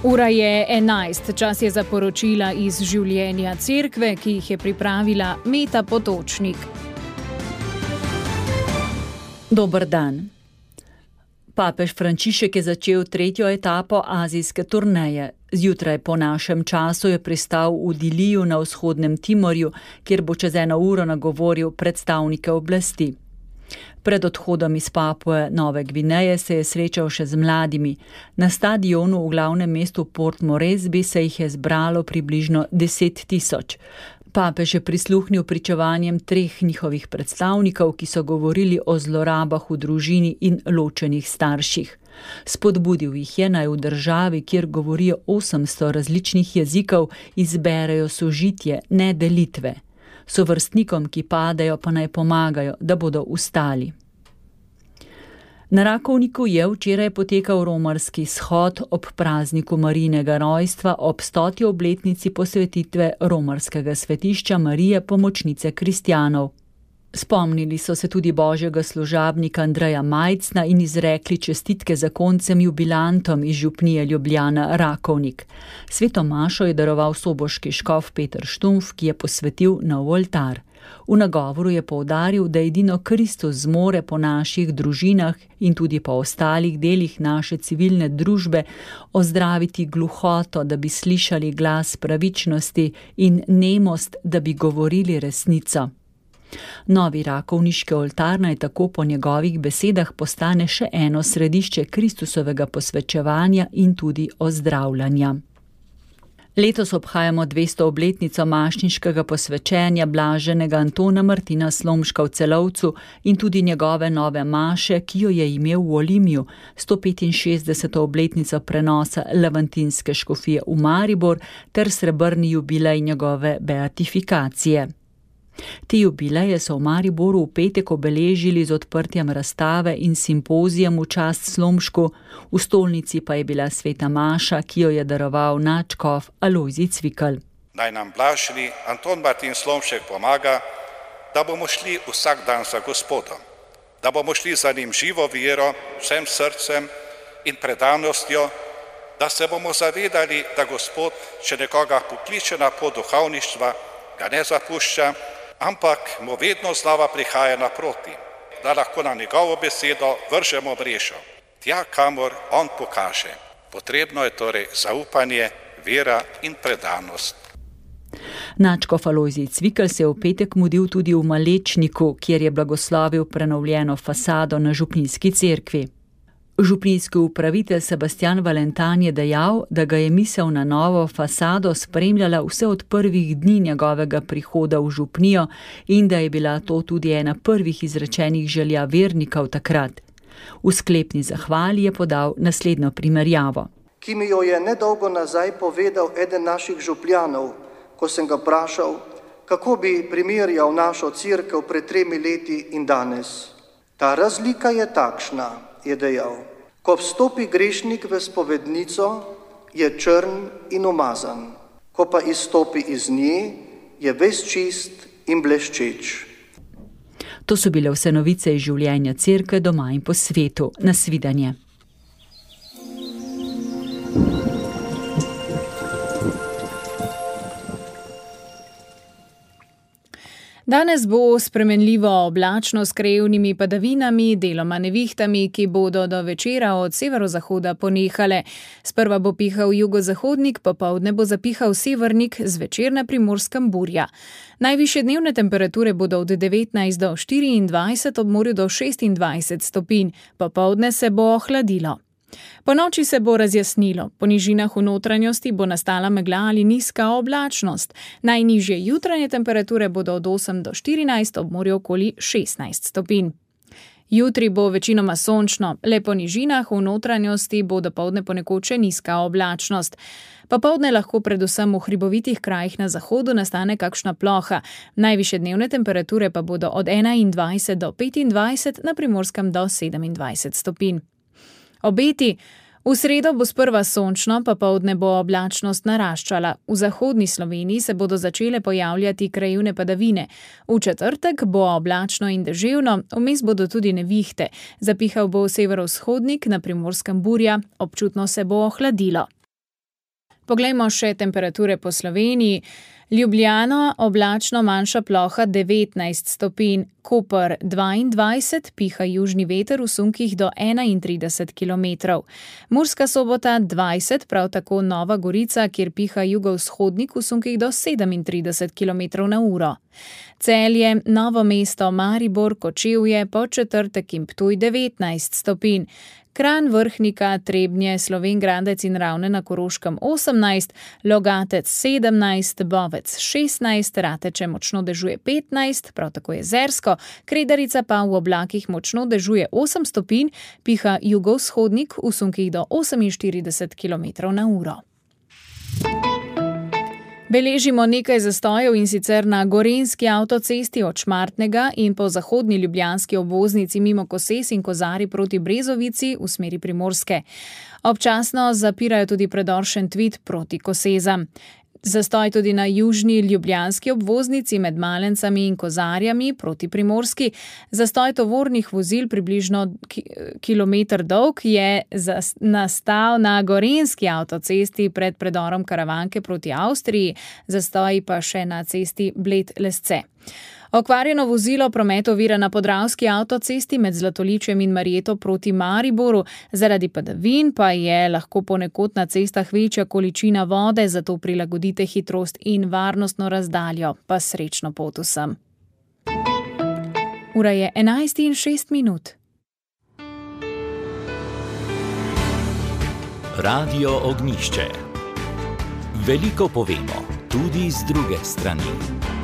Ura je 11, čas je za poročila iz življenja cerkve, ki jih je pripravila Meta Potočnik. Dober dan. Papež Frančišek je začel tretjo etapo azijske turneje. Zjutraj po našem času je pristal v Diliju na vzhodnem Timorju, kjer bo čez 1 uro nagovoril predstavnike oblasti. Pred odhodom iz Papue Nove Gvineje se je srečal še z mladimi. Na stadionu v glavnem mestu Port Moresby se jih je zbralo približno 10 000. Papež je prisluhnil pričevanjem 3 njihovih predstavnikov, ki so govorili o zlorabah v družini in ločenih starših. Spodbudil jih je, naj v državi, kjer govorijo 800 različnih jezikov, izberejo sožitje, ne delitve. Sovrstnikom, ki padajo, pa naj pomagajo, da bodo vstali. Na Rakovniku je včeraj potekal romarski shod ob prazniku Marijinega rojstva ob 100. obletnici posvetitve romarskega svetišča Marije Pomočnice kristjanov. Spomnili so se tudi božjega služabnika Andreja Majcna in izrekli čestitke zakoncem jubilantom iz župnije Ljubljana Rakovnik. Sveto mašo je daroval soboški škof Peter Štumpf, ki je posvetil nov oltar. V nagovoru je poudaril, da edino Kristus zmore po naših družinah in tudi po ostalih delih naše civilne družbe ozdraviti gluhoto, da bi slišali glas pravičnosti, in nemost, da bi govorili resnico. Novi rakovniški oltar naj tako po njegovih besedah postane še eno središče Kristusovega posvečevanja in tudi ozdravljanja. Letos obhajamo 200. obletnico mašniškega posvečenja blaženega Antona Martina Slomška v Celovcu in tudi njegove nove maše, ki jo je imel v Olimju, 165. obletnico prenosa Levantinske škofije v Maribor ter srebrni jubilej njegove beatifikacije. Te jubileje so v Mariboru v petek obeležili z odprtjem razstave in simpozijem v čast Slomšku, v stolnici pa je bila sveta maša, ki jo je daroval nadškof Alojzij Cvikl. Naj nam blaženi Anton Martin Slomšek pomaga, da bomo šli vsak dan za Gospodom, da bomo šli za njim živo vero, vsem srcem in predanostjo, da se bomo zavedali, da Gospod, če nekoga pokliče na pot duhovništva, ga ne zapušča, ampak mu vedno znova prihaja naproti, da lahko na njegovo besedo vržemo mrežo, tja, kamor on pokaže. Potrebno je torej zaupanje, vera in predanost. Nadškof Alojzij Cvikl se je v petek mudil tudi v Malečniku, kjer je blagoslovil prenovljeno fasado na župnijski cerkvi. Župnijski upravitelj Sebastian Valentan je dejal, da ga je misel na novo fasado spremljala vse od prvih dni njegovega prihoda v župnijo in da je bila to tudi ena prvih izrečenih želja vernikov takrat. V sklepni zahvali je podal naslednjo primerjavo. Ki mi jo je nedolgo nazaj povedal eden naših župljanov, ko sem ga vprašal, kako bi primerjal našo cerkev pred 3 leti in danes. Ta razlika je takšna, je dejal. Ko vstopi grešnik v spovednico, je črn in umazan. Ko pa izstopi iz nje, je ves čist in bleščeč. To so bile vse novice iz življenja cerkve doma in po svetu. Nasvidenje. Danes bo spremenljivo oblačno s krajevnimi padavinami, deloma nevihtami, ki bodo do večera od severozahoda ponehale. Sprva bo pihal jugozahodnik, popoldne bo zapihal severnik, zvečer na Primorskem burja. Najvišje dnevne temperature bodo od 19 do 24, ob morju do 26 stopinj, popoldne se bo ohladilo. Po noči se bo razjasnilo, po nižinah v notranjosti bo nastala megla ali nizka oblačnost. Najnižje jutranje temperature bodo od 8 do 14, ob morju okoli 16 stopinj. Jutri bo večinoma sončno, le po nižinah v notranjosti bo dopoldne ponekod še nizka oblačnost. Popoldne lahko predvsem v hribovitih krajih na zahodu nastane kakšna ploha. Najvišje dnevne temperature pa bodo od 21 do 25, na Primorskem do 27 stopinj. Obeti. V sredo bo sprva sončno, popoldne bo oblačnost naraščala. V zahodni Sloveniji se bodo začele pojavljati krajevne padavine. V četrtek bo oblačno in deževno, vmes bodo tudi nevihte. Zapihal bo severovzhodnik, na Primorskem burja, občutno se bo ohladilo. Poglejmo še temperature po Sloveniji. Ljubljana oblačno, manjša ploha 19 stopinj, Koper 22, piha južni veter v sunkih do 31 km. Murska Sobota 20, prav tako Nova Gorica, kjer piha jugovzhodnik v sunkih do 37 km/h. Celje, Novo mesto, Maribor, Kočevje, Podčetrtek in Ptuj 19 stopinj. Kranj, Vrhnika, Trebnje, Slovenj Gradec in Ravne na Koroškem 18, Logatec 17, Bovec 16, Rateče močno dežuje 15, prav tako Jezersko, Kredarica pa v oblakih močno dežuje 8 stopinj, piha jugovzhodnik v sunkih do 48 km/h. Beležimo nekaj zastojev, in sicer na gorenjski avtocesti od Šmartnega in po zahodni ljubljanski obvoznici mimo Koses in Kozarij proti Brezovici v smeri Primorske. Občasno zapirajo tudi predor Šentvid proti Kosezam. Zastoj tudi na južni ljubljanski obvoznici med Malencami in Kozarjami proti Primorski. Zastoj tovornih vozil približno kilometer dolg je nastal na gorenjski avtocesti pred predorom Karavanke proti Avstriji, zastoj pa še na cesti Bled-Lesce. Okvarjeno vozilo promet ovira na Podravski avtocesti med Zlatoličjem in Marjeto proti Mariboru. Zaradi padavin pa je lahko ponekod na cestah večja količina vode, zato prilagodite hitrost in varnostno razdaljo. Pa srečno pot vsem. Ura je 11:06. Radio Ognjišče. Veliko povemo, tudi z druge strani.